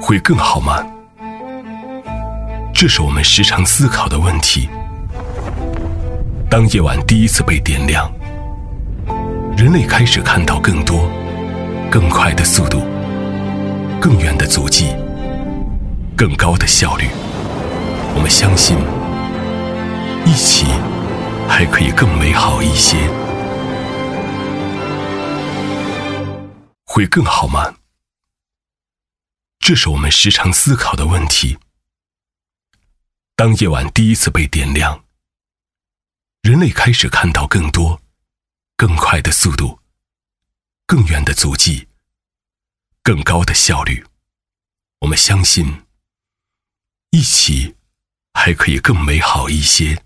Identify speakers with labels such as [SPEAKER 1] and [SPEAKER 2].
[SPEAKER 1] 会更好吗？这是我们时常思考的问题。当夜晚第一次被点亮，人类开始看到更多、更快的速度、更远的足迹、更高的效率。我们相信，一起还可以更美好一些。会更好吗？这是我们时常思考的问题。当夜晚第一次被点亮，人类开始看到更多、更快的速度、更远的足迹、更高的效率。我们相信，一起还可以更美好一些。